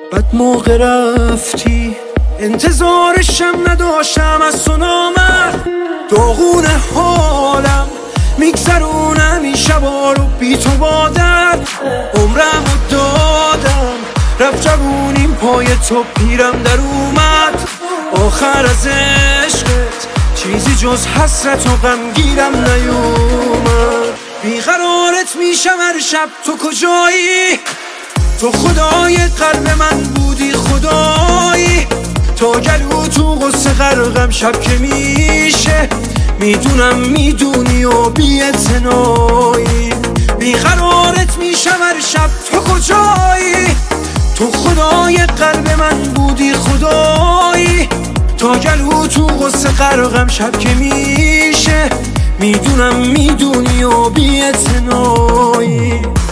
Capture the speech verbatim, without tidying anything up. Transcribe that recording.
بعد موقع رفتی انتظارشم نداشتم، از تو نامد داغون حالم میگذرونم این شبا رو بی تو بادر. عمرم رو دادم رفت جوونیم پای تو، پیرم در اومد آخر از عشقت، چیزی جز حسرت و غمگیرم نیومد. بیقرارت میشم هر شب، تو کجایی؟ تو خدای قلب من بودی خدایی، تا گلو تو غصه غرقم شب که میشه، میدونم میدونی و بی‌اعتنایی. بیقرارت میشم هر شب، تو کجایی؟ تو خدای قلب من بودی خدایی، تا گلو تو غصه غرقم شب که میشه، میدونم میدونی و بی‌اعتنایی.